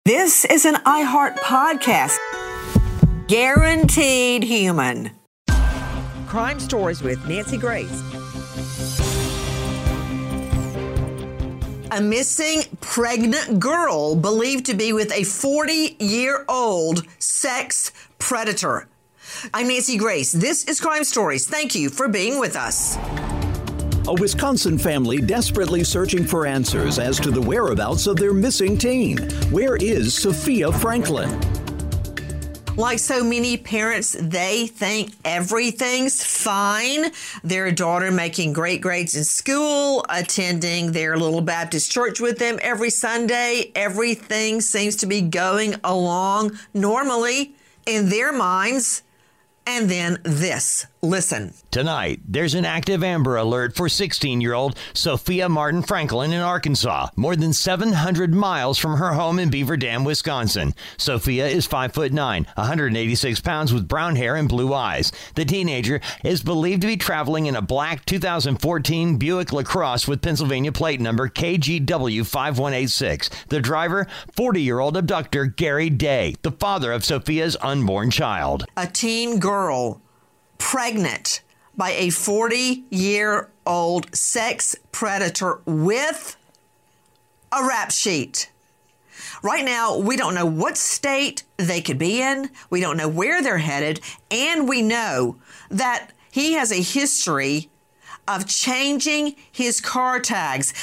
This is an iHeart podcast. Guaranteed human. Crime Stories with Nancy Grace. A missing pregnant girl believed to be with a 40-year-old sex predator. I'm Nancy Grace. This is Crime Stories. Thank you for being with us. A Wisconsin family desperately searching for answers as to the whereabouts of their missing teen. Where is Sophia Franklin? Like so many parents, they think everything's fine. Their daughter making great grades in school, attending their little Baptist church with them every Sunday. Everything seems to be going along normally in their minds. And then this. Listen. Tonight, there's an active Amber Alert for 16-year-old Sophia Martin Franklin in Arkansas, more than 700 miles from her home in Beaver Dam, Wisconsin. Sophia is 5'9", 186 pounds with brown hair and blue eyes. The teenager is believed to be traveling in a black 2014 Buick LaCrosse with Pennsylvania plate number KGW 5186. The driver, 40-year-old abductor Gary Day, the father of Sophia's unborn child. A teen girl pregnant by a 40-year-old sex predator with a rap sheet. Right now, we don't know what state they could be in. We don't know where they're headed. And we know that he has a history of changing his car tags.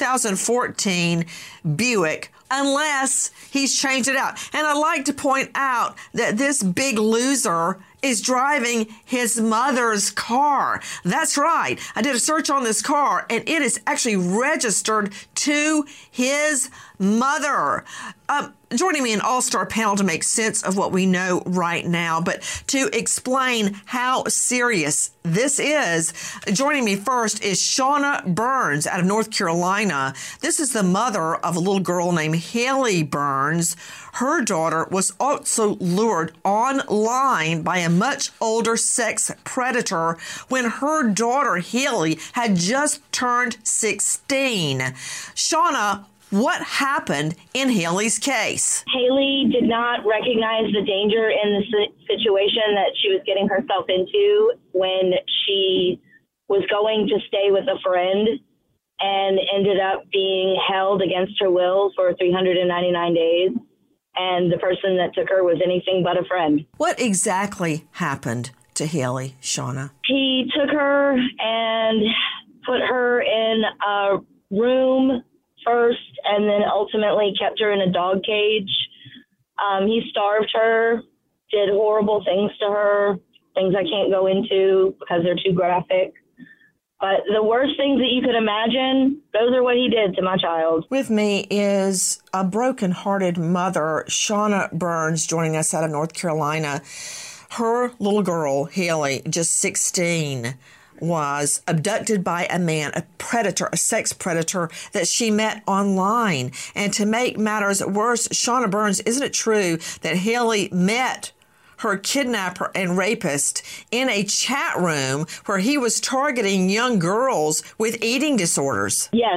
2014 Buick, unless he's changed it out. And I'd like to point out that this big loser is driving his mother's car. That's right. I did a search on this car, and it is actually registered to his mother. Joining me an all-star panel to make sense of what we know right now, but to explain how serious this is, joining me first is Shauna Burns out of North Carolina. This is the mother of a little girl named Haley Burns. Her daughter was also lured online by a much older sex predator when her daughter Haley had just turned 16. Shauna, what happened in Haley's case? Haley did not recognize the danger in the situation that she was getting herself into when she was going to stay with a friend and ended up being held against her will for 399 days. And the person that took her was anything but a friend. What exactly happened to Haley, Shauna? He took her and put her in a room first and then ultimately kept her in a dog cage. He starved her, did horrible things to her, things I can't go into because they're too graphic. But the worst things that you could imagine, those are what he did to my child. With me is a broken-hearted mother, Shauna Burns, joining us out of North Carolina. Her little girl, Haley, just 16, was abducted by a man, a predator, a sex predator that she met online. And to make matters worse, Shauna Burns, isn't it true that Haley met her kidnapper and rapist in a chat room where he was targeting young girls with eating disorders? Yes.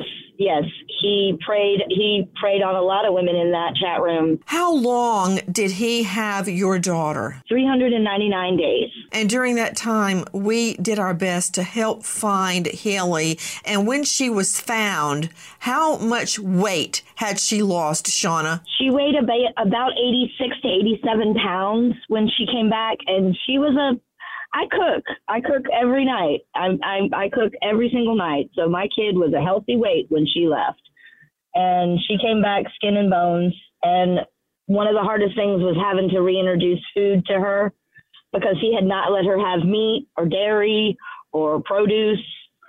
He preyed on a lot of women in that chat room. How long did he have your daughter? 399 days. And during that time, we did our best to help find Haley. And when she was found, how much weight had she lost, Shauna? She weighed about 86 to 87 pounds when she came back, and she was I cook every night. I cook every single night. So my kid was a healthy weight when she left. And she came back skin and bones. And one of the hardest things was having to reintroduce food to her because he had not let her have meat or dairy or produce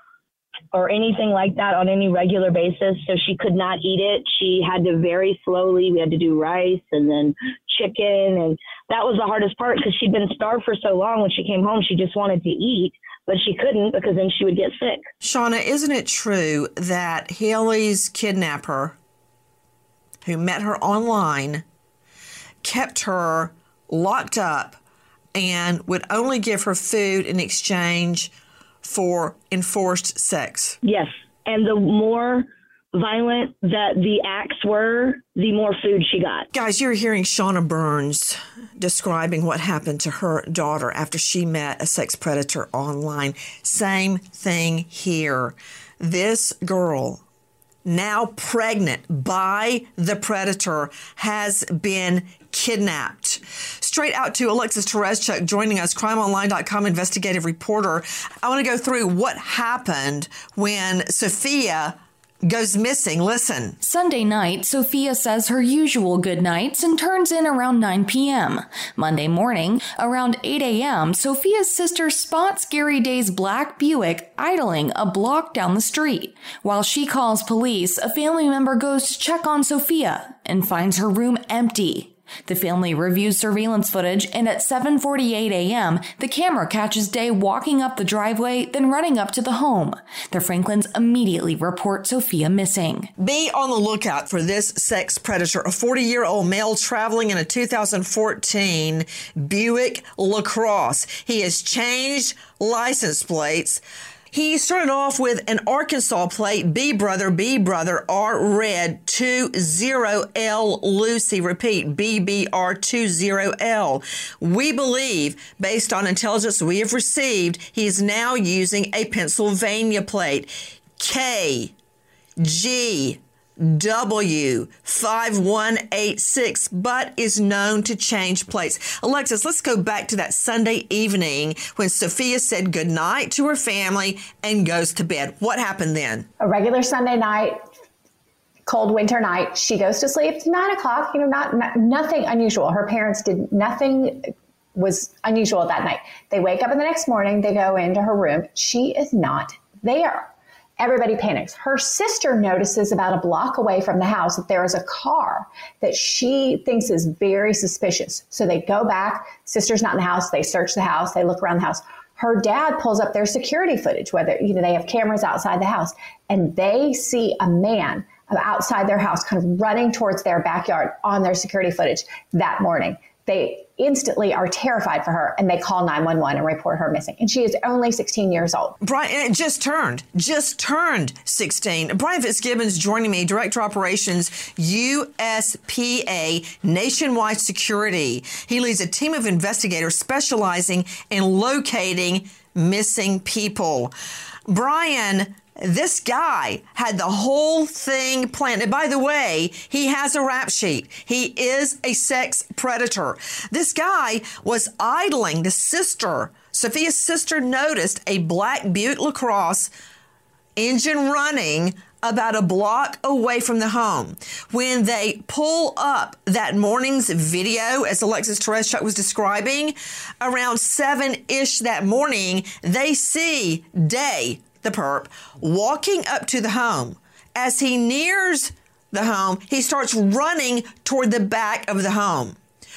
or anything like that on any regular basis. So she could not eat it. She had to very slowly, we had to do rice and then chicken. And that was the hardest part because she'd been starved for so long. When she came home, she just wanted to eat, but she couldn't because then she would get sick. Shauna, isn't it true that Haley's kidnapper, who met her online, kept her locked up and would only give her food in exchange for enforced sex? Yes. And the more violent that the acts were, the more food she got. Guys, you're hearing Shauna Burns describing what happened to her daughter after she met a sex predator online. Same thing here. This girl, now pregnant by the predator, has been kidnapped. Straight out to Alexis Tereszcuk joining us, crimeonline.com investigative reporter. I want to go through what happened when Sophia goes missing. Listen. Sunday night, Sophia says her usual good nights and turns in around 9 p.m. Monday morning, around 8 a.m., Sophia's sister spots Gary Day's black Buick idling a block down the street. While she calls police, a family member goes to check on Sophia and finds her room empty. The family reviews surveillance footage, and at 7:48 a.m., the camera catches Day walking up the driveway, then running up to the home. The Franklins immediately report Sophia missing. Be on the lookout for this sex predator, a 40-year-old male traveling in a 2014 Buick LaCrosse. He has changed license plates. He started off with an Arkansas plate, B brother, R red 20L Lucy. Repeat, BBR20L. We believe, based on intelligence we have received, he is now using a Pennsylvania plate, KGW5186, but is known to change plates. Alexis, let's go back to that Sunday evening when Sophia said goodnight to her family and goes to bed. What happened then? A regular Sunday night, cold winter night. She goes to sleep 9 o'clock, nothing unusual. Her parents did nothing was unusual that night. They wake up in the next morning, they go into her room. She is not there. Everybody panics. Her sister notices about a block away from the house that there is a car that she thinks is very suspicious. So they go back. Sister's not in the house. They search the house. They look around the house. Her dad pulls up their security footage, whether, they have cameras outside the house, and they see a man outside their house kind of running towards their backyard on their security footage that morning. They instantly are terrified for her, and they call 911 and report her missing. And she is only 16 years old. Brian, just turned 16. Brian Fitzgibbons joining me, Director Operations, USPA Nationwide Security. He leads a team of investigators specializing in locating missing people. Brian, this guy had the whole thing planned. And by the way, he has a rap sheet. He is a sex predator. This guy was idling. Sophia's sister noticed a black Buick LaCrosse engine running about a block away from the home. When they pull up that morning's video, as Alexis Tereszcuk was describing, around 7-ish that morning, they see Day, the perp, walking up to the home. As he nears the home, he starts running toward the back of the home.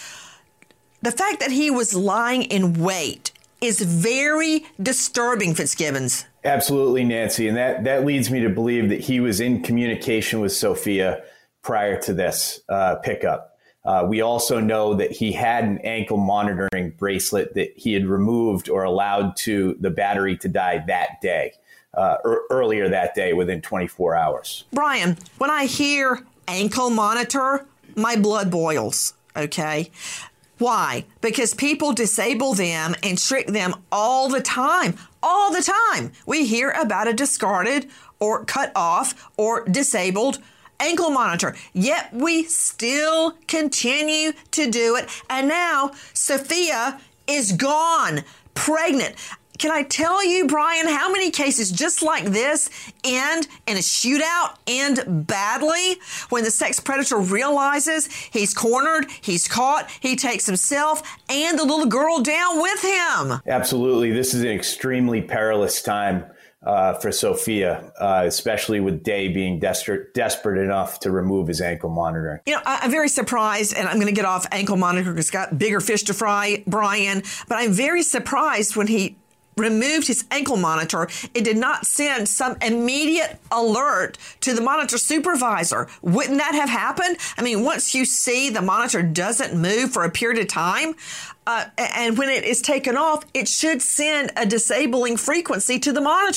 The fact that he was lying in wait is very disturbing, Fitzgibbons. Absolutely, Nancy. And that leads me to believe that he was in communication with Sophia prior to this pickup. We also know that he had an ankle monitoring bracelet that he had removed or allowed to the battery to die that day. Earlier that day, within 24 hours. Brian, when I hear ankle monitor, my blood boils, okay? Why? Because people disable them and trick them all the time. All the time. We hear about a discarded or cut off or disabled ankle monitor, yet we still continue to do it. And now Sophia is gone, pregnant. Can I tell you, Brian, how many cases just like this end in a shootout, end badly, when the sex predator realizes he's cornered, he's caught, he takes himself and the little girl down with him? Absolutely. This is an extremely perilous time for Sophia, especially with Day being desperate enough to remove his ankle monitor. I'm very surprised, and I'm going to get off ankle monitor because it's got bigger fish to fry, Brian, but I'm very surprised when he removed his ankle monitor, it did not send some immediate alert to the monitor supervisor. Wouldn't that have happened? I mean, once you see the monitor doesn't move for a period of time, and when it is taken off, it should send a disabling frequency to the monitor.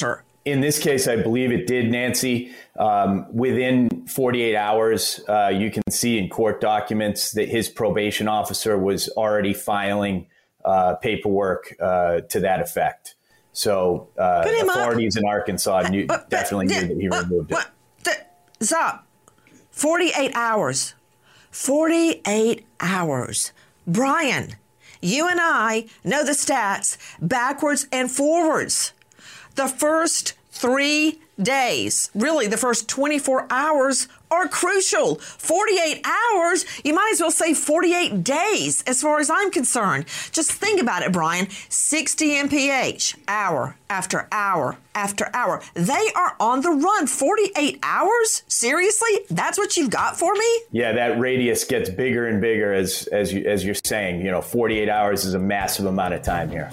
In this case, I believe it did, Nancy. Within 48 hours, you can see in court documents that his probation officer was already filing paperwork to that effect. So authorities in Arkansas definitely knew that he removed it. Stop. 48 hours. 48 hours. Brian, you and I know the stats backwards and forwards. The first 3 days, really the first 24 hours are crucial. 48 hours, you might as well say 48 days as far as I'm concerned. Just think about it, Brian. 60 mph, hour after hour after hour. They are on the run. 48 hours? Seriously? That's what you've got for me? Yeah, that radius gets bigger and bigger as you're saying. 48 hours is a massive amount of time here.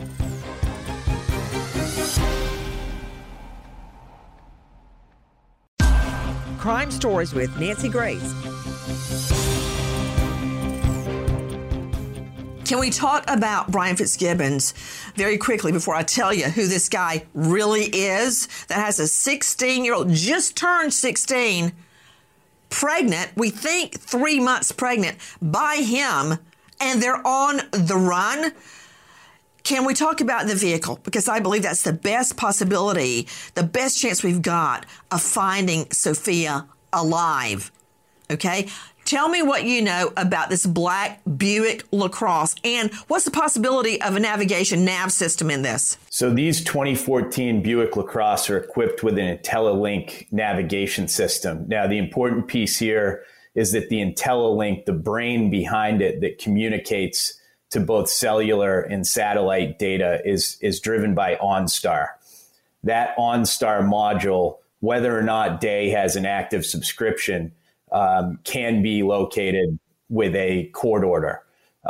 Crime Stories with Nancy Grace. Can we talk about Brian Fitzgibbons very quickly before I tell you who this guy really is that has a 16-year-old, just turned 16, pregnant, we think 3 months pregnant by him, and they're on the run? Can we talk about the vehicle? Because I believe that's the best possibility, the best chance we've got of finding Sophia alive. Okay? Tell me what you know about this black Buick LaCrosse, and what's the possibility of a navigation nav system in this? So these 2014 Buick LaCrosse are equipped with an IntelliLink navigation system. Now, the important piece here is that the IntelliLink, the brain behind it that communicates to both cellular and satellite data, is driven by OnStar. That OnStar module, whether or not Day has an active subscription, can be located with a court order.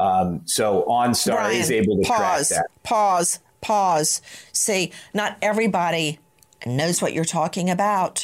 So OnStar Brian, is able to track that. Pause. See, not everybody knows what you're talking about.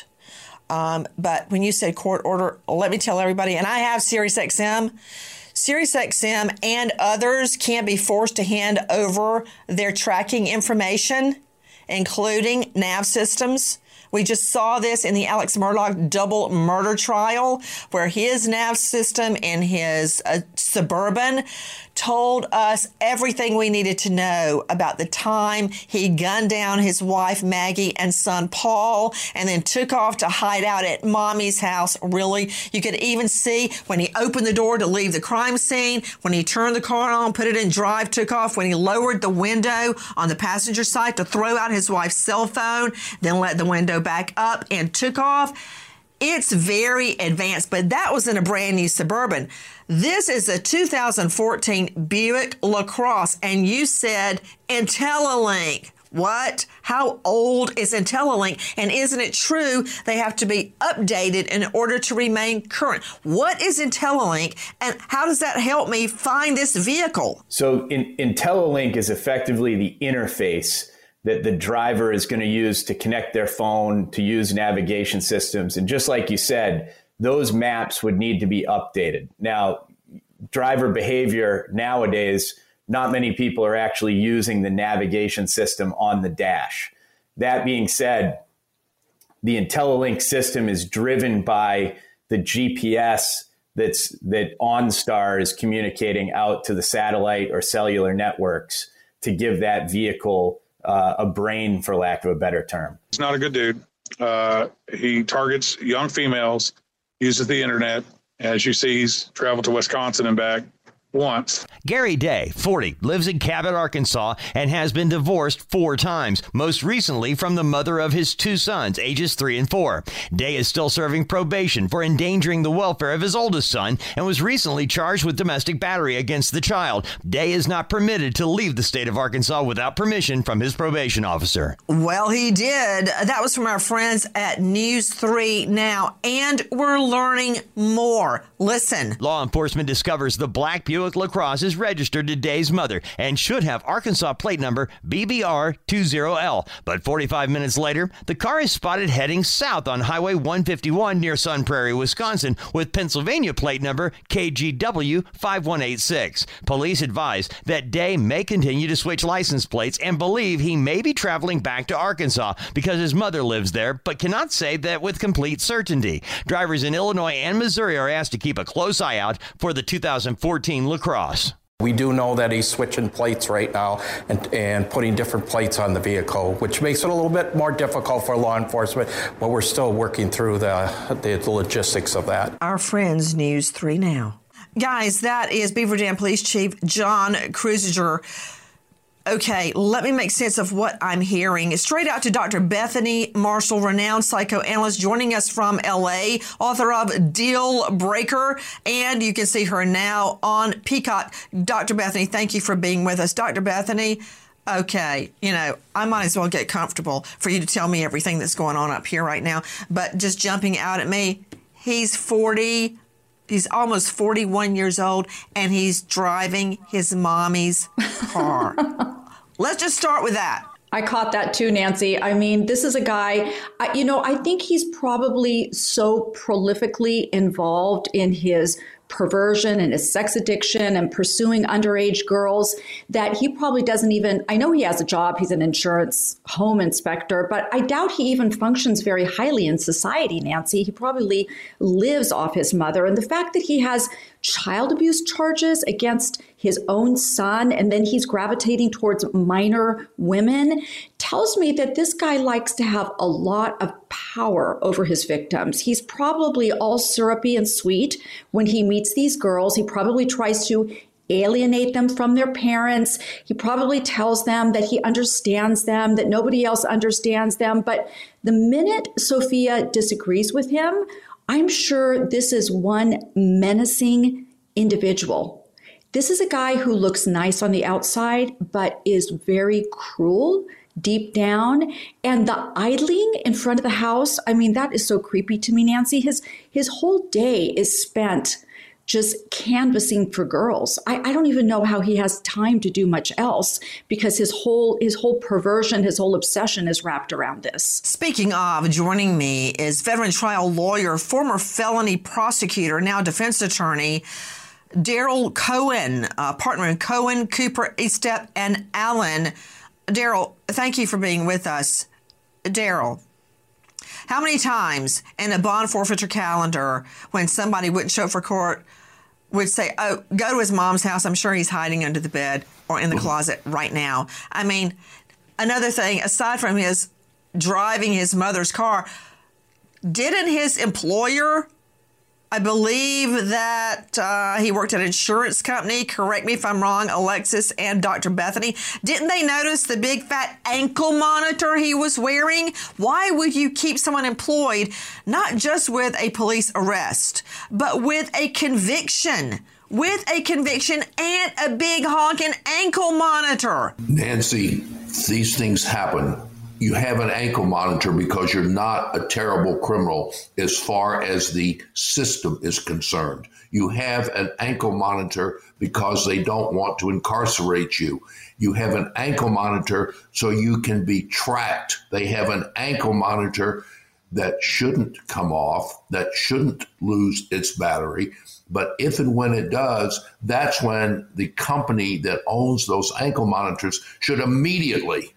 But when you said court order, let me tell everybody, and I have SiriusXM. SiriusXM and others can't be forced to hand over their tracking information, including nav systems. We just saw this in the Alex Murdaugh double murder trial, where his nav system in his Suburban told us everything we needed to know about the time he gunned down his wife, Maggie, and son, Paul, and then took off to hide out at mommy's house. Really, you could even see when he opened the door to leave the crime scene, when he turned the car on, put it in drive, took off, when he lowered the window on the passenger side to throw out his wife's cell phone, then let the window back up and took off. It's very advanced, but that was in a brand new Suburban. This is a 2014 Buick LaCrosse, and you said IntelliLink. What? How old is IntelliLink? And isn't it true they have to be updated in order to remain current? What is IntelliLink, and how does that help me find this vehicle? So IntelliLink is effectively the interface that the driver is going to use to connect their phone, to use navigation systems. And just like you said, those maps would need to be updated. Now, driver behavior nowadays, not many people are actually using the navigation system on the dash. That being said, the IntelliLink system is driven by the GPS that OnStar is communicating out to the satellite or cellular networks to give that vehicle a brain, for lack of a better term. He's not a good dude. He targets young females, uses the internet. As you see, he's traveled to Wisconsin and back once. Gary Day, 40, lives in Cabot, Arkansas, and has been divorced 4 times, most recently from the mother of his 2 sons, ages 3 and 4. Day is still serving probation for endangering the welfare of his oldest son and was recently charged with domestic battery against the child. Day is not permitted to leave the state of Arkansas without permission from his probation officer. Well, he did. That was from our friends at News 3 Now, and we're learning more. Listen. Law enforcement discovers the black Buick Buick LaCrosse is registered to Day's mother and should have Arkansas plate number BBR20L. But 45 minutes later, the car is spotted heading south on Highway 151 near Sun Prairie, Wisconsin, with Pennsylvania plate number KGW5186. Police advise that Day may continue to switch license plates and believe he may be traveling back to Arkansas because his mother lives there, but cannot say that with complete certainty. Drivers in Illinois and Missouri are asked to keep a close eye out for the 2014 LaCrosse. We do know that he's switching plates right now and putting different plates on the vehicle, which makes it a little bit more difficult for law enforcement, but we're still working through the logistics of that. Our friends, News 3 Now. Guys, that is Beaver Dam Police Chief John Cruiser. Okay, let me make sense of what I'm hearing. Straight out to Dr. Bethany Marshall, renowned psychoanalyst, joining us from L.A., author of Deal Breaker, and you can see her now on Peacock. Dr. Bethany, thank you for being with us. Dr. Bethany, okay, I might as well get comfortable for you to tell me everything that's going on up here right now, but just jumping out at me, he's almost 41 years old, and he's driving his mommy's car. Let's just start with that. I caught that too, Nancy. I mean, this is a guy, I think he's probably so prolifically involved in his perversion and his sex addiction and pursuing underage girls that he probably doesn't even, I know he has a job, he's an insurance home inspector, but I doubt he even functions very highly in society, Nancy. He probably lives off his mother. And the fact that he has child abuse charges against his own son, and then he's gravitating towards minor women, tells me that this guy likes to have a lot of power over his victims. He's probably all syrupy and sweet when he meets these girls. He probably tries to alienate them from their parents. He probably tells them that he understands them, that nobody else understands them. But the minute Sophia disagrees with him, I'm sure this is one menacing individual. This is a guy who looks nice on the outside, but is very cruel deep down. And the idling in front of the house, I mean, that is so creepy to me, Nancy. His whole day is spent just canvassing for girls. I don't even know how he has time to do much else because his whole perversion, his whole obsession is wrapped around this. Speaking of, joining me is veteran trial lawyer, former felony prosecutor, now defense attorney, Daryl Cohen, partner in Cohen, Cooper, Estep, and Allen. Daryl, thank you for being with us. Daryl, how many times in a bond forfeiture calendar when somebody wouldn't show up for court would say, oh, go to his mom's house. I'm sure he's hiding under the bed or in the closet right now. I mean, another thing, aside from his driving his mother's car, didn't his employer, I believe that he worked at an insurance company, correct me if I'm wrong, Alexis and Dr. Bethany, didn't they notice the big fat ankle monitor he was wearing? Why would you keep someone employed, not just with a police arrest, but with a conviction? With a conviction and a big honking ankle monitor. Nancy, these things happen. You have an ankle monitor because you're not a terrible criminal as far as the system is concerned. You have an ankle monitor because they don't want to incarcerate you. You have an ankle monitor so you can be tracked. They have an ankle monitor that shouldn't come off, that shouldn't lose its battery. But if and when it does, that's when the company that owns those ankle monitors should immediately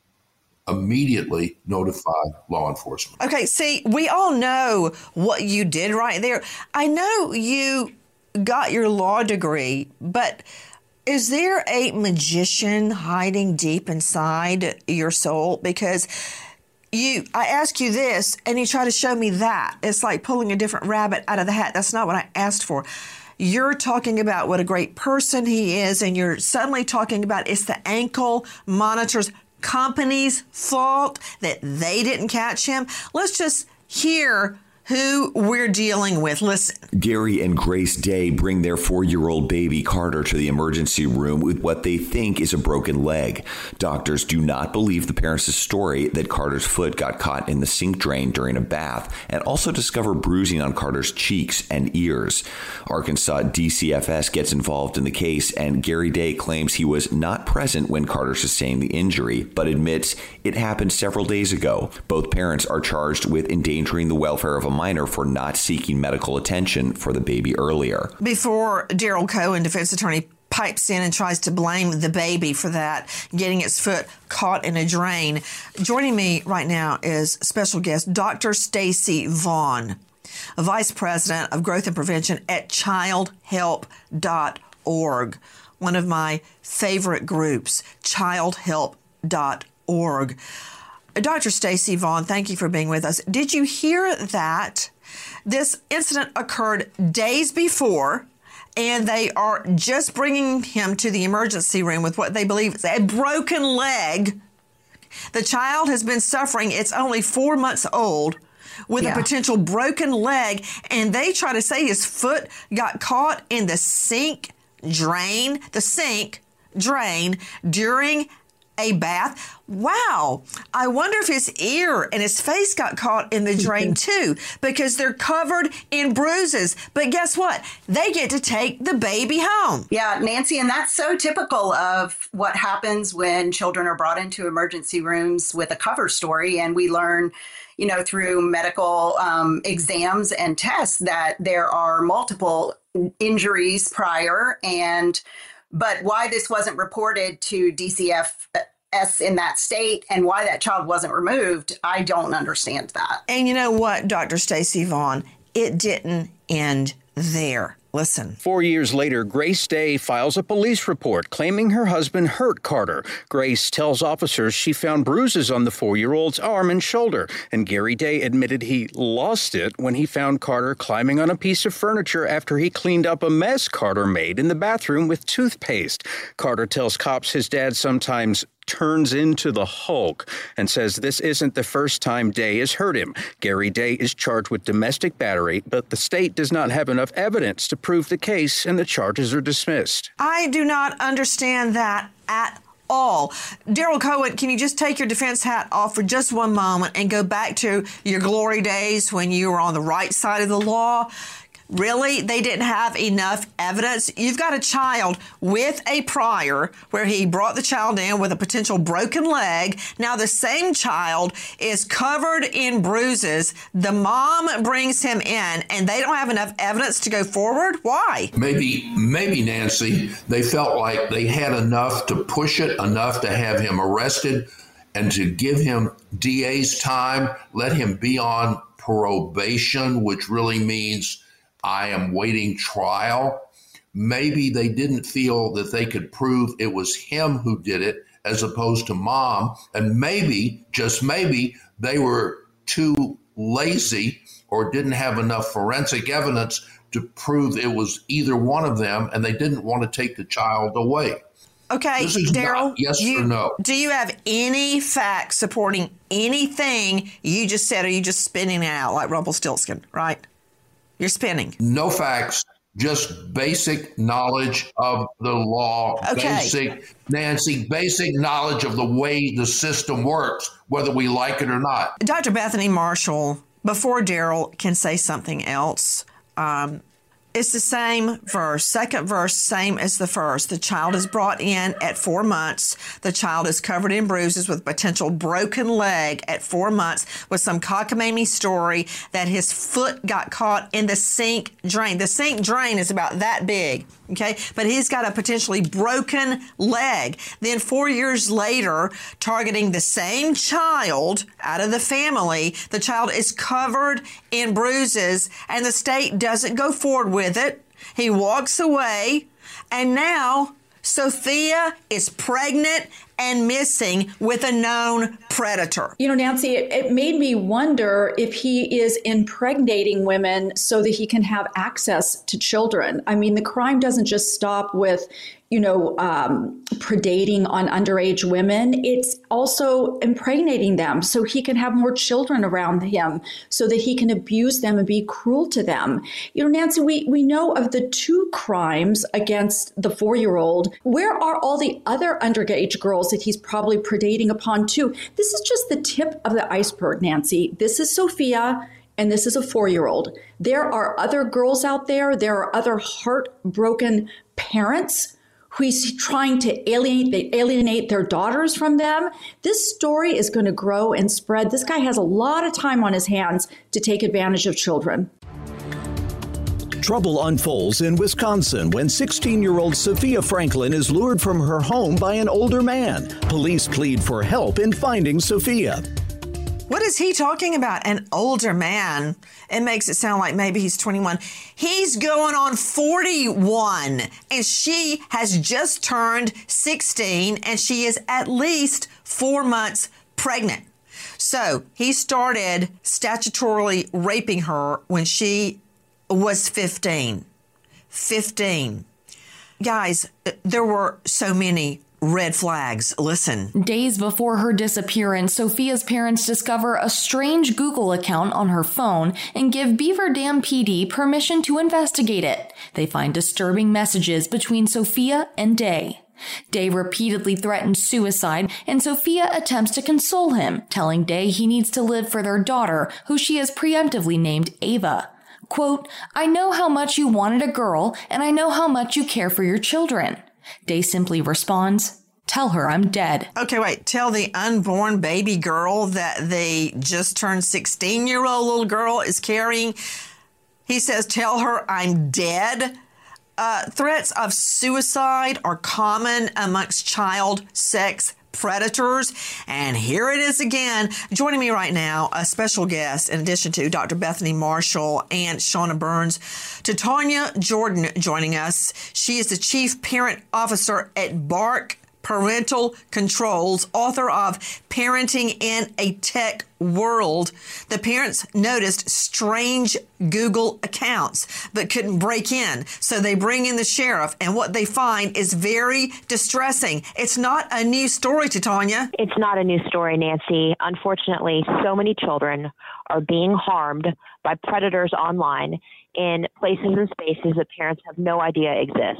notify law enforcement. Okay, see, we all know what you did right there. I know you got your law degree, but is there a magician hiding deep inside your soul? Because I ask you this, and you try to show me that. It's like pulling a different rabbit out of the hat. That's not what I asked for. You're talking about what a great person he is, and you're suddenly talking about it's the ankle monitors company's fault that they didn't catch him. Let's just hear who we're dealing with. Listen. Gary and Grace Day bring their 4-year-old baby Carter to the emergency room with what they think is a broken leg. Doctors do not believe the parents' story that Carter's foot got caught in the sink drain during a bath, and also discover bruising on Carter's cheeks and ears. Arkansas DCFS gets involved in the case, and Gary Day claims he was not present when Carter sustained the injury, but admits it happened several days ago. Both parents are charged with endangering the welfare of a minor for not seeking medical attention for the baby earlier. Before Daryl Cohen, defense attorney, pipes in and tries to blame the baby for that, getting its foot caught in a drain. Joining me right now is special guest Dr. Stacy Vaughn, Vice President of Growth and Prevention at childhelp.org, one of my favorite groups, childhelp.org. Dr. Stacy Vaughn, thank you for being with us. Did you hear that this incident occurred days before, and they are just bringing him to the emergency room with what they believe is a broken leg? The child has been suffering. It's only 4 months old with a potential broken leg, and they try to say his foot got caught in the sink drain during a bath. Wow. I wonder if his ear and his face got caught in the drain too, because they're covered in bruises. But guess what? They get to take the baby home. Yeah, Nancy, and that's so typical of what happens when children are brought into emergency rooms with a cover story. And we learn, through medical exams and tests that there are multiple injuries prior, but why this wasn't reported to DCFS in that state and why that child wasn't removed, I don't understand that. And you know what, Dr. Stacy Vaughn, it didn't end there. Listen. 4 years later, Grace Day files a police report claiming her husband hurt Carter. Grace tells officers she found bruises on the 4-year-old's arm and shoulder, and Gary Day admitted he lost it when he found Carter climbing on a piece of furniture after he cleaned up a mess Carter made in the bathroom with toothpaste. Carter tells cops his dad sometimes turns into the Hulk and says this isn't the first time Day has hurt him. Gary Day is charged with domestic battery, but the state does not have enough evidence to prove the case, and the charges are dismissed. I do not understand that at all. Daryl Cohen, can you just take your defense hat off for just one moment and go back to your glory days when you were on the right side of the law? Really? They didn't have enough evidence? You've got a child with a prior where he brought the child in with a potential broken leg. Now the same child is covered in bruises. The mom brings him in and they don't have enough evidence to go forward? Why? Maybe, Nancy, they felt like they had enough to push it, enough to have him arrested and to give him DA's time, let him be on probation, which really means I am waiting trial. Maybe they didn't feel that they could prove it was him who did it as opposed to mom. And maybe, just maybe, they were too lazy or didn't have enough forensic evidence to prove it was either one of them, and they didn't want to take the child away. Okay, Daryl, yes or no? Do you have any facts supporting anything you just said, or are you just spinning it out like Rumpelstiltskin, right? You're spinning. No facts, just basic knowledge of the law. Okay. Basic knowledge of the way the system works, whether we like it or not. Dr. Bethany Marshall, before Daryl can say something else, it's the same verse, second verse, same as the first. The child is brought in at 4 months. The child is covered in bruises with potential broken leg at 4 months with some cockamamie story that his foot got caught in the sink drain. The sink drain is about that big, okay? But he's got a potentially broken leg. Then 4 years later, targeting the same child out of the family, the child is covered in bruises and the state doesn't go forward with it. He walks away, and now Sophia is pregnant and missing with a known predator. Nancy, it made me wonder if he is impregnating women so that he can have access to children. I mean, the crime doesn't just stop with, predating on underage women. It's also impregnating them so he can have more children around him, so that he can abuse them and be cruel to them. Nancy, we know of the 2 crimes against the 4-year-old. Where are all the other underage girls that he's probably predating upon too? This is just the tip of the iceberg, Nancy. This is Sophia, and this is a 4-year-old. There are other girls out there. There are other heartbroken parents who he's trying to alienate their daughters from them. This story is going to grow and spread. This guy has a lot of time on his hands to take advantage of children. Trouble unfolds in Wisconsin when 16-year-old Sophia Franklin is lured from her home by an older man. Police plead for help in finding Sophia. What is he talking about? An older man. It makes it sound like maybe he's 21. He's going on 41, and she has just turned 16, and she is at least 4 months pregnant. So he started statutorily raping her when she was 15. 15. Guys, there were so many red flags. Listen. Days before her disappearance, Sophia's parents discover a strange Google account on her phone and give Beaver Dam PD permission to investigate it. They find disturbing messages between Sophia and Day. Day repeatedly threatens suicide, and Sophia attempts to console him, telling Day he needs to live for their daughter, who she has preemptively named Ava. Quote, "I know how much you wanted a girl, and I know how much you care for your children." Day simply responds, "Tell her I'm dead." Okay, wait. Tell the unborn baby girl that the just turned 16-year-old little girl is carrying. He says, "Tell her I'm dead." Threats of suicide are common amongst child sex predators. And here it is again. Joining me right now, a special guest, in addition to Dr. Bethany Marshall and Shauna Burns, Tanya Jordan joining us. She is the Chief Parent Officer at Bark Parental Controls, author of Parenting in a Tech World. The parents noticed strange Google accounts but couldn't break in, so they bring in the sheriff, and what they find is very distressing. It's not a new story, Tanya. It's not a new story, Nancy. Unfortunately, so many children are being harmed by predators online in places and spaces that parents have no idea exist.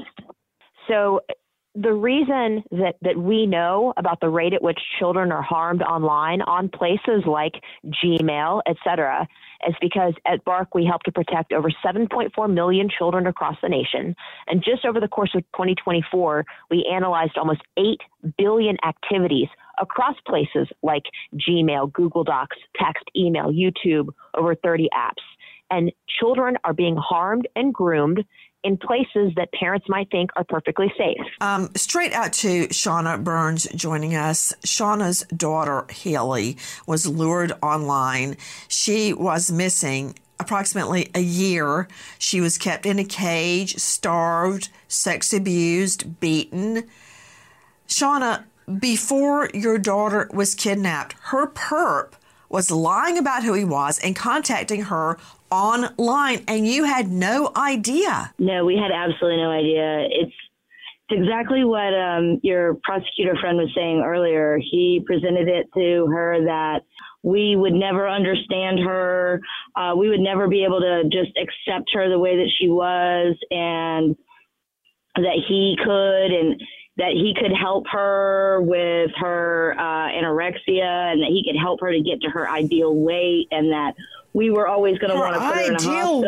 So the reason that we know about the rate at which children are harmed online on places like Gmail, et cetera, is because at Bark, we help to protect over 7.4 million children across the nation. And just over the course of 2024, we analyzed almost 8 billion activities across places like Gmail, Google Docs, text, email, YouTube, over 30 apps. And children are being harmed and groomed in places that parents might think are perfectly safe. Straight out to Shauna Burns joining us. Shauna's daughter, Haley, was lured online. She was missing approximately a year. She was kept in a cage, starved, sex abused, beaten. Shauna, before your daughter was kidnapped, her perp was lying about who he was and contacting her online, and you had no idea. No, we had absolutely no idea. It's exactly what your prosecutor friend was saying earlier. He presented it to her that we would never understand her. We would never be able to just accept her the way that she was, and that he could, and that he could help her with her anorexia, and that he could help her to get to her ideal weight, and that we were always going to want to put her in a hospital.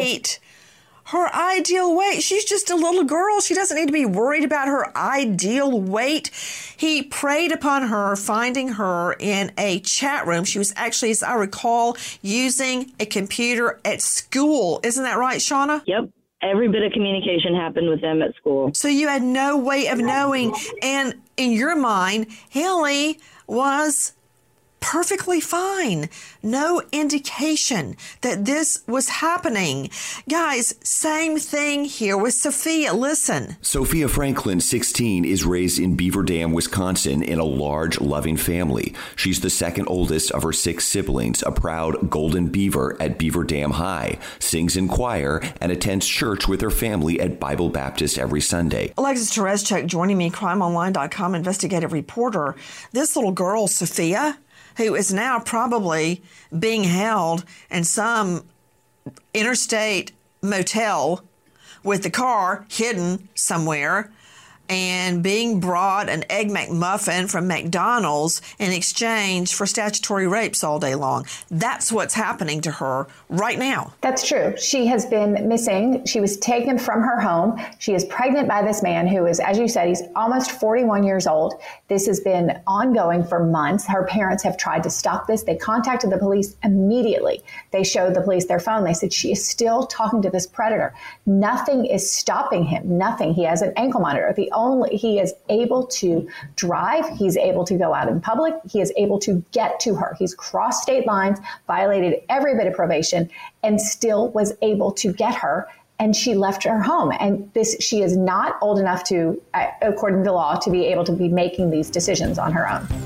Her ideal weight. She's just a little girl. She doesn't need to be worried about her ideal weight. He preyed upon her, finding her in a chat room. She was actually, as I recall, using a computer at school. Isn't that right, Shauna? Yep. Every bit of communication happened with them at school. So you had no way of knowing. And in your mind, Haley was perfectly fine. No indication that this was happening. Guys, same thing here with Sophia. Listen. Sophia Franklin, 16, is raised in Beaver Dam, Wisconsin, in a large, loving family. She's the second oldest of her 6 siblings, a proud golden beaver at Beaver Dam High, sings in choir, and attends church with her family at Bible Baptist every Sunday. Alexis Tereszcuk joining me, crimeonline.com investigative reporter. This little girl, Sophia, who is now probably being held in some interstate motel with the car hidden somewhere and being brought an Egg McMuffin from McDonald's in exchange for statutory rapes all day long. That's what's happening to her right now. That's true. She has been missing. She was taken from her home. She is pregnant by this man who is, as you said, he's almost 41 years old. This has been ongoing for months. Her parents have tried to stop this. They contacted the police immediately. They showed the police their phone. They said, she is still talking to this predator. Nothing is stopping him. Nothing. He has an ankle monitor. He is able to drive. He's able to go out in public. He is able to get to her. He's crossed state lines, violated every bit of probation, and still was able to get her. And she left her home. And she is not old enough to, according to law, to be able to be making these decisions on her own.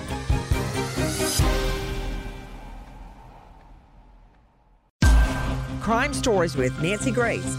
Crime Stories with Nancy Grace.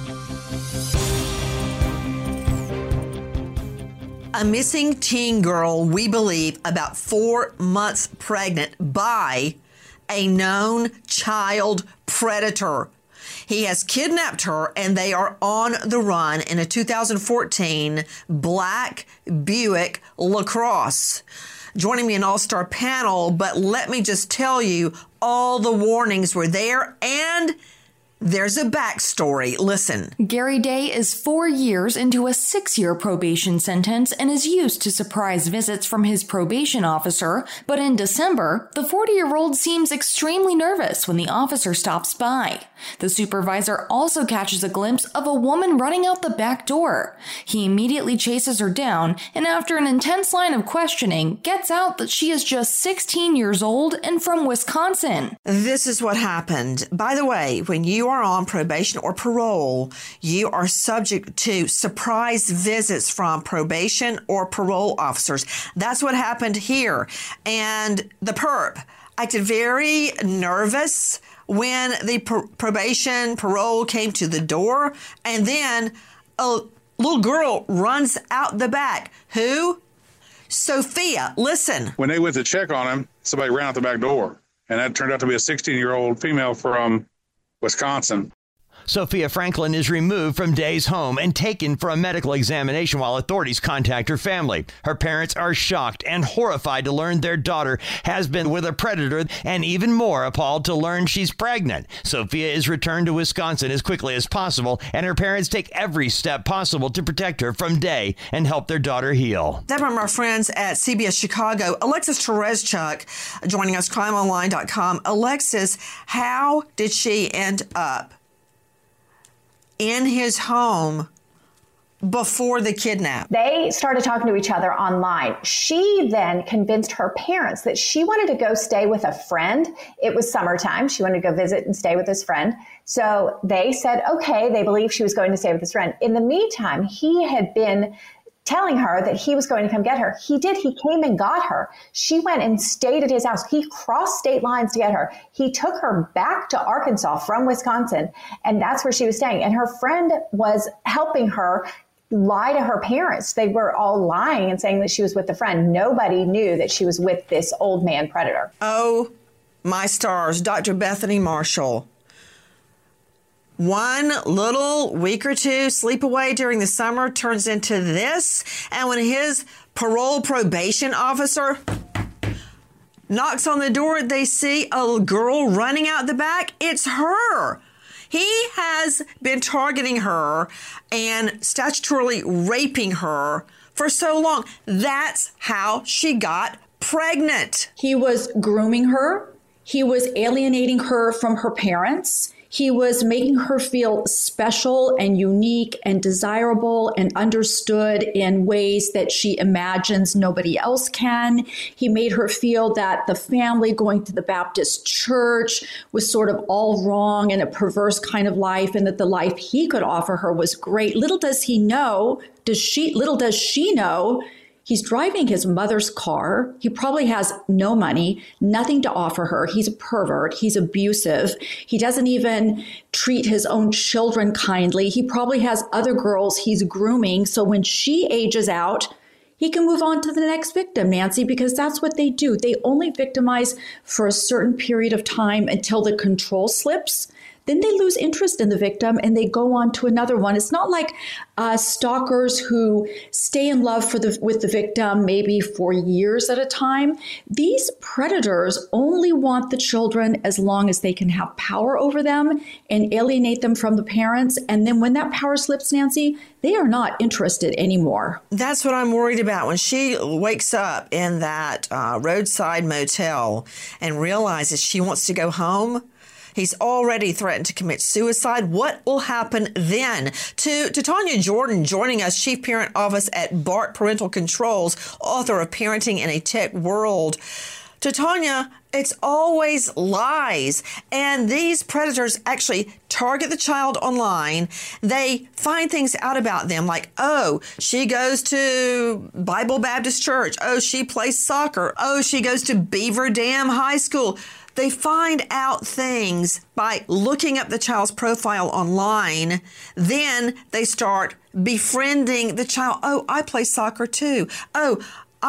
A missing teen girl, we believe, about 4 months pregnant by a known child predator. He has kidnapped her and they are on the run in a 2014 black Buick LaCrosse. Joining me an all-star panel, but let me just tell you, all the warnings were there and there's a backstory. Listen. Gary Day is 4 years into a 6-year probation sentence and is used to surprise visits from his probation officer. But in December, the 40-year-old seems extremely nervous when the officer stops by. The supervisor also catches a glimpse of a woman running out the back door. He immediately chases her down and after an intense line of questioning, gets out that she is just 16 years old and from Wisconsin. This is what happened. By the way, when you are on probation or parole, you are subject to surprise visits from probation or parole officers. That's what happened here. And the perp acted very nervous when the probation parole came to the door. And then a little girl runs out the back. Who? Sophia. Listen. When they went to check on him, somebody ran out the back door. And that turned out to be a 16-year-old female from Wisconsin. Sophia Franklin is removed from Day's home and taken for a medical examination while authorities contact her family. Her parents are shocked and horrified to learn their daughter has been with a predator and even more appalled to learn she's pregnant. Sophia is returned to Wisconsin as quickly as possible, and her parents take every step possible to protect her from Day and help their daughter heal. That from our friends at CBS Chicago. Alexis Tereszcuk joining us, crimeonline.com. Alexis, how did she end up in his home before the kidnap? They started talking to each other online. She then convinced her parents that she wanted to go stay with a friend. It was summertime. She wanted to go visit and stay with this friend. So they said, okay, they believed she was going to stay with this friend. In the meantime, he had been telling her that he was going to come get her. He did. He came and got her. She went and stayed at his house. He crossed state lines to get her. He took her back to Arkansas from Wisconsin, and that's where she was staying. And her friend was helping her lie to her parents. They were all lying and saying that she was with the friend. Nobody knew that she was with this old man predator. Oh, my stars. Dr. Bethany Marshall. One little week or two sleep away during the summer turns into this. And when his parole probation officer knocks on the door, they see a girl running out the back. It's her. He has been targeting her and statutorily raping her for so long. That's how she got pregnant. He was grooming her. He was alienating her from her parents. He was making her feel special and unique and desirable and understood in ways that she imagines nobody else can. He made her feel that the family going to the Baptist church was sort of all wrong and a perverse kind of life, and that the life he could offer her was great. Little does she know, he's driving his mother's car. He probably has no money, nothing to offer her. He's a pervert. He's abusive. He doesn't even treat his own children kindly. He probably has other girls he's grooming. So when she ages out, he can move on to the next victim, Nancy, because that's what they do. They only victimize for a certain period of time until the control slips. Then they lose interest in the victim and they go on to another one. It's not like stalkers who stay in love with the victim maybe for years at a time. These predators only want the children as long as they can have power over them and alienate them from the parents. And then when that power slips, Nancy, they are not interested anymore. That's what I'm worried about. When she wakes up in that roadside motel and realizes she wants to go home, he's already threatened to commit suicide. What will happen then? To Tanya Jordan joining us, Chief Parent Office at BART Parental Controls, author of Parenting in a Tech World. To Tanya, it's always lies. And these predators actually target the child online. They find things out about them like, oh, she goes to Bible Baptist Church. Oh, she plays soccer. Oh, she goes to Beaver Dam High School. They find out things by looking up the child's profile online. Then they start befriending the child. Oh, I play soccer too. Oh,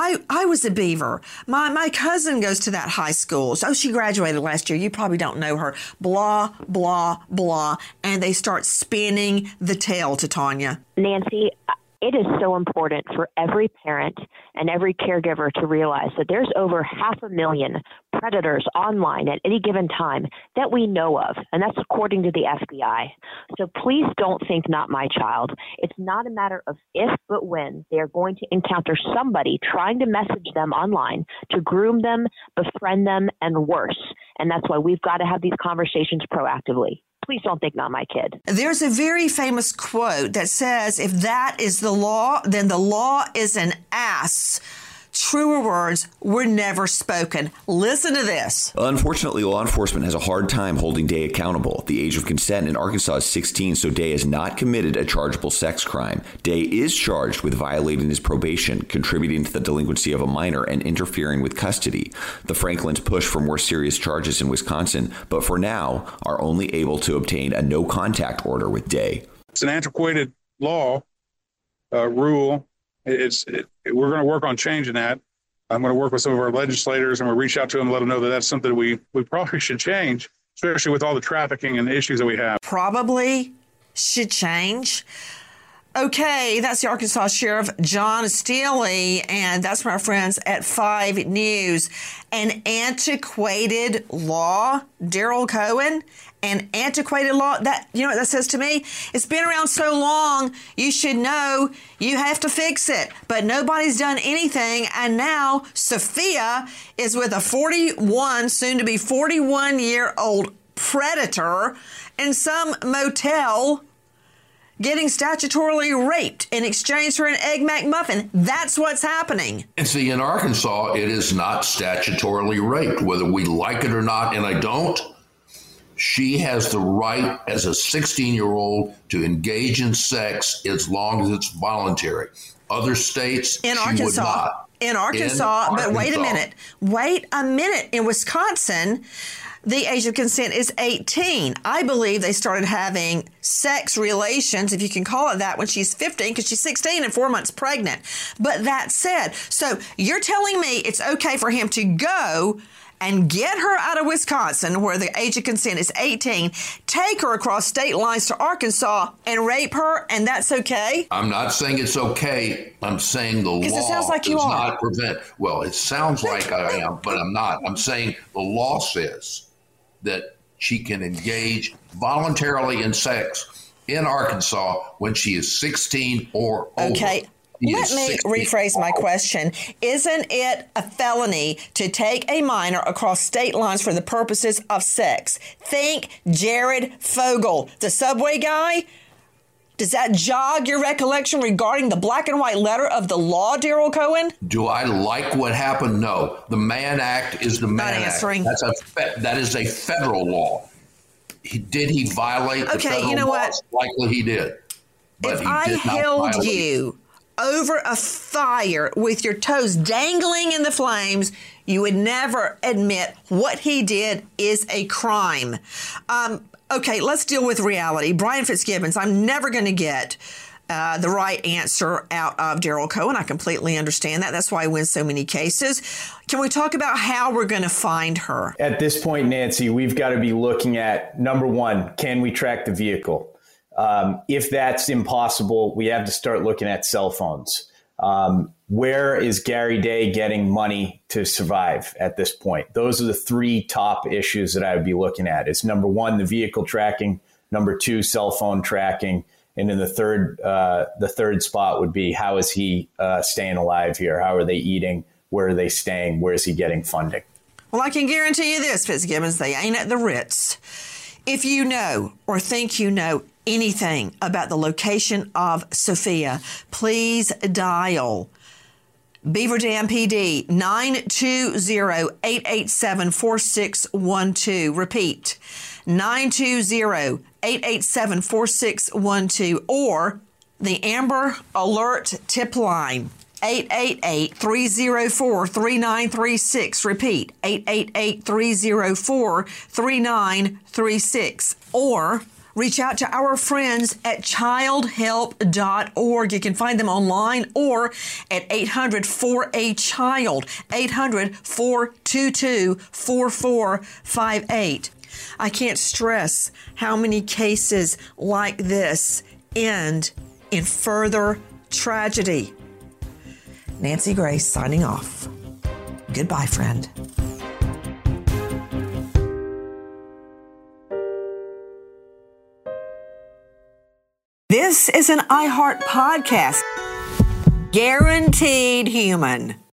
I was a Beaver. My cousin goes to that high school. So she graduated last year. You probably don't know her. Blah, blah, blah. And they start spinning the tale to Tanya. Nancy, it is so important for every parent and every caregiver to realize that there's over 500,000 predators online at any given time that we know of, and that's according to the FBI. So please don't think not my child. It's not a matter of if, but when they are going to encounter somebody trying to message them online to groom them, befriend them, and worse. And that's why we've got to have these conversations proactively. Please don't think not my kid. There's a very famous quote that says, if that is the law, then the law is an ass. Truer words were never spoken. Listen to this. Unfortunately, law enforcement has a hard time holding Day accountable. The age of consent in Arkansas is 16, so Day has not committed a chargeable sex crime. Day is charged with violating his probation, contributing to the delinquency of a minor, and interfering with custody. The Franklins push for more serious charges in Wisconsin, but for now are only able to obtain a no-contact order with Day. It's an antiquated law, rule. We're going to work on changing that. I'm going to work with some of our legislators and we'll reach out to them and let them know that that's something we probably should change, especially with all the trafficking and the issues that we have. Probably should change. Okay, that's the Arkansas Sheriff John Steele, and that's from our friends at 5 News. An antiquated law, Daryl Cohen, an antiquated law. That, you know what that says to me? It's been around so long, you should know you have to fix it. But nobody's done anything, and now Sophia is with a 41, soon to be 41-year-old predator in some motel, getting statutorily raped in exchange for an Egg McMuffin. That's what's happening. And see, in Arkansas, it is not statutorily raped, whether we like it or not, and I don't. She has the right as a 16-year-old to engage in sex as long as it's voluntary. Other states, in she Arkansas, would not. In Arkansas, but wait a minute. In Wisconsin, the age of consent is 18. I believe they started having sex relations, if you can call it that, when she's 15, because she's 16 and 4 months pregnant. But that said, so you're telling me it's okay for him to go and get her out of Wisconsin, where the age of consent is 18, take her across state lines to Arkansas and rape her, and that's okay? I'm not saying it's okay. I'm saying the law does not prevent. Well, it sounds like I am, but I'm not. I'm saying the law says that she can engage voluntarily in sex in Arkansas when she is 16 or older. Okay. let me rephrase my question. Isn't it a felony to take a minor across state lines for the purposes of sex? Think Jared Fogle, the subway guy. Does that jog your recollection regarding the black and white letter of the law, Daryl Cohen? Do I like what happened? No. The Mann Act is the Mann Act. That is a federal law. Did he violate the federal laws? Likely he did. But if I held you over a fire with your toes dangling in the flames, you would never admit what he did is a crime. Okay, let's deal with reality. Brian Fitzgibbons, I'm never going to get the right answer out of Daryl Cohen. I completely understand that. That's why I win so many cases. Can we talk about how we're going to find her? At this point, Nancy, we've got to be looking at, number one, can we track the vehicle? If that's impossible, we have to start looking at cell phones. Where is Gary Day getting money to survive at this point? Those are the three top issues that I would be looking at. It's number one, the vehicle tracking, number two, cell phone tracking, and then the third spot would be, how is he staying alive here? How are they eating? Where are they staying? Where is he getting funding? Well, I can guarantee you this, Fitzgibbons, they ain't at the Ritz. If you know or think you know anything about the location of Sophia, please dial Beaver Dam PD 920-887-4612. Repeat, 920-887-4612, or the Amber Alert tip line, 888-304-3936. Repeat, 888-304-3936. Or reach out to our friends at childhelp.org. You can find them online or at 800-4A-CHILD, 800-422-4458. I can't stress how many cases like this end in further tragedy. Nancy Grace signing off. Goodbye, friend. This is an iHeart podcast. Guaranteed human.